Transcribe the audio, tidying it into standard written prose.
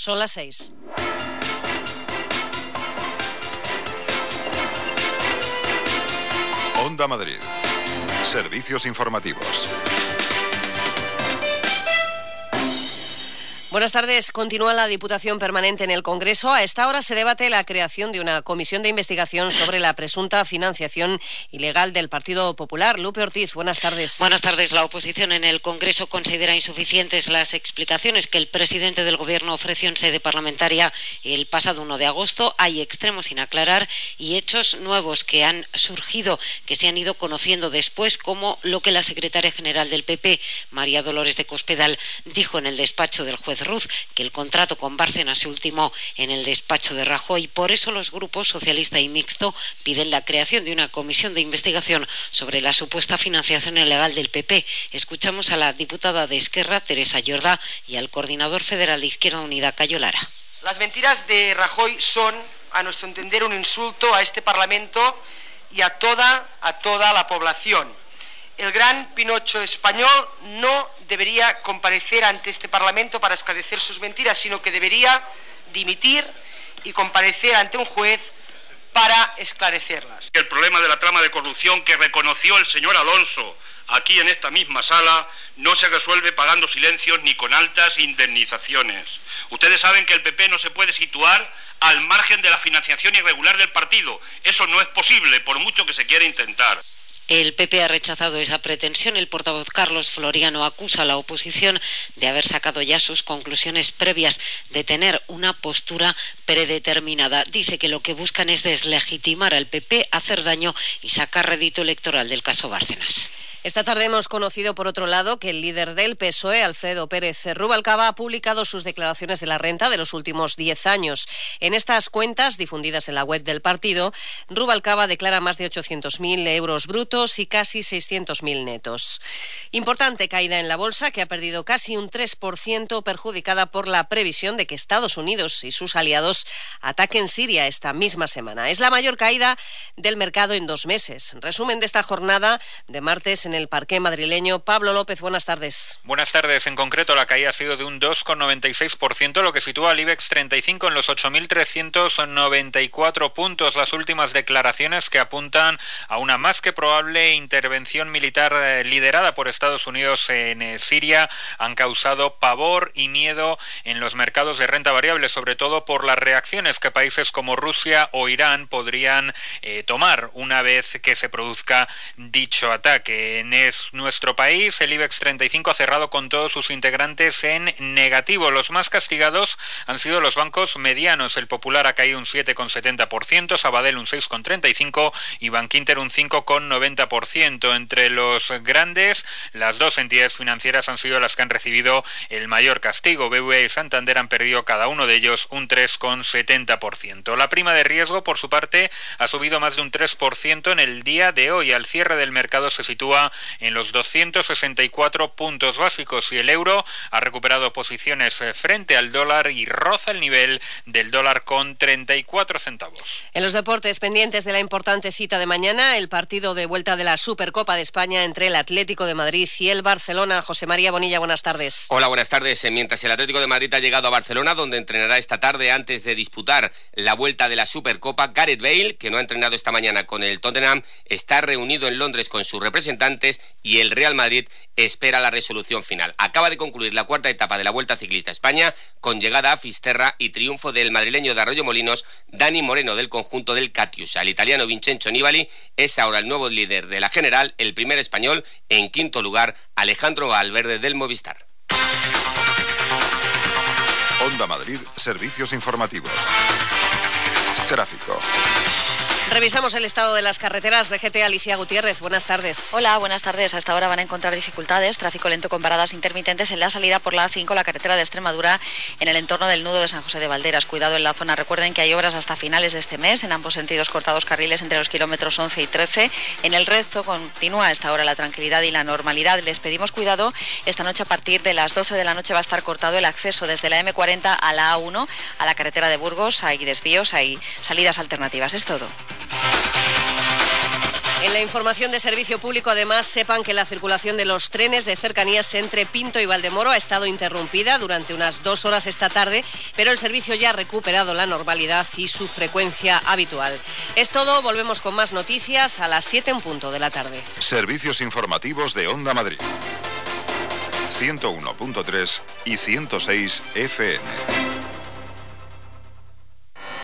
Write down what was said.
Son las 6. Onda Madrid. Servicios informativos. Buenas tardes. Continúa la Diputación Permanente en el Congreso. A esta hora se debate la creación de una comisión de investigación sobre la presunta financiación ilegal del Partido Popular. Lupe Ortiz, buenas tardes. Buenas tardes. La oposición en el Congreso considera insuficientes las explicaciones que el presidente del Gobierno ofreció en sede parlamentaria el pasado 1 de agosto. Hay extremos sin aclarar y hechos nuevos que han surgido, que se han ido conociendo después, como lo que la secretaria general del PP, María Dolores de Cospedal, dijo en el despacho del juez Ruz, que el contrato con Bárcenas se ultimó en el despacho de Rajoy. Por eso los grupos socialista y mixto piden la creación de una comisión de investigación sobre la supuesta financiación ilegal del PP. Escuchamos a la diputada de Esquerra, Teresa Jordá, y al coordinador federal de Izquierda Unida, Cayo Lara. Las mentiras de Rajoy son, a nuestro entender, un insulto a este Parlamento y a toda la población. El gran Pinocho español no debería comparecer ante este Parlamento para esclarecer sus mentiras, sino que debería dimitir y comparecer ante un juez para esclarecerlas. El problema de la trama de corrupción que reconoció el señor Alonso aquí en esta misma sala no se resuelve pagando silencios ni con altas indemnizaciones. Ustedes saben que el PP no se puede situar al margen de la financiación irregular del partido. Eso no es posible, por mucho que se quiera intentar. El PP ha rechazado esa pretensión. El portavoz Carlos Floriano acusa a la oposición de haber sacado ya sus conclusiones previas, de tener una postura predeterminada. Dice que lo que buscan es deslegitimar al PP, hacer daño y sacar rédito electoral del caso Bárcenas. Esta tarde hemos conocido, por otro lado, que el líder del PSOE, Alfredo Pérez Rubalcaba, ha publicado sus declaraciones de la renta de los últimos 10 años. En estas cuentas, difundidas en la web del partido, Rubalcaba declara más de 800.000 euros brutos y casi 600.000 netos. Importante caída en la bolsa, que ha perdido casi un 3%, perjudicada por la previsión de que Estados Unidos y sus aliados ataquen Siria esta misma semana. Es la mayor caída del mercado en 2 meses. Resumen de esta jornada de martes en el parqué madrileño. Pablo López, buenas tardes. Buenas tardes. En concreto, la caída ha sido de un 2,96%, lo que sitúa al IBEX 35 en los 8.394 puntos. Las últimas declaraciones, que apuntan a una más que probable intervención militar liderada por Estados Unidos en Siria, han causado pavor y miedo en los mercados de renta variable, sobre todo por las reacciones que países como Rusia o Irán podrían tomar una vez que se produzca dicho ataque. En nuestro país, el IBEX 35 ha cerrado con todos sus integrantes en negativo. Los más castigados han sido los bancos medianos. El Popular ha caído un 7,70%, Sabadell un 6,35% y Bankinter un 5,90%. Entre los grandes, las dos entidades financieras han sido las que han recibido el mayor castigo. BBVA y Santander han perdido cada uno de ellos un 3,70%. La prima de riesgo, por su parte, ha subido más de un 3% en el día de hoy. Al cierre del mercado se sitúa en los 264 puntos básicos y el euro ha recuperado posiciones frente al dólar y roza el nivel del dólar con 34 centavos. En los deportes, pendientes de la importante cita de mañana, el partido de vuelta de la Supercopa de España entre el Atlético de Madrid y el Barcelona. José María Bonilla, buenas tardes. Hola, buenas tardes. Mientras el Atlético de Madrid ha llegado a Barcelona, donde entrenará esta tarde antes de disputar la vuelta de la Supercopa, Gareth Bale, que no ha entrenado esta mañana con el Tottenham, está reunido en Londres con sus representantes y el Real Madrid espera la resolución final. Acaba de concluir la cuarta etapa de la Vuelta Ciclista a España, con llegada a Fisterra y triunfo del madrileño de Arroyomolinos, Dani Moreno, del conjunto del Catiusa. El italiano Vincenzo Nibali es ahora el nuevo líder de la general, el primer español. En quinto lugar, Alejandro Valverde del Movistar. Onda Madrid, servicios informativos. Tráfico. Revisamos el estado de las carreteras. DGT, Alicia Gutiérrez, buenas tardes. Hola, buenas tardes. Hasta ahora van a encontrar dificultades, tráfico lento con paradas intermitentes en la salida por la A5, la carretera de Extremadura, en el entorno del nudo de San José de Valderas. Cuidado en la zona. Recuerden que hay obras hasta finales de este mes, en ambos sentidos cortados carriles entre los kilómetros 11 y 13. En el resto continúa a esta hora la tranquilidad y la normalidad. Les pedimos cuidado. Esta noche a partir de las 12 de la noche va a estar cortado el acceso desde la M40 a la A1, a la carretera de Burgos. Hay desvíos, hay salidas alternativas. Es todo. En la información de servicio público, además, sepan que la circulación de los trenes de cercanías entre Pinto y Valdemoro ha estado interrumpida durante unas 2 horas esta tarde, pero el servicio ya ha recuperado la normalidad y su frecuencia habitual. Es todo, volvemos con más noticias a las 7 en punto de la tarde. Servicios informativos de Onda Madrid. 101.3 y 106 FM.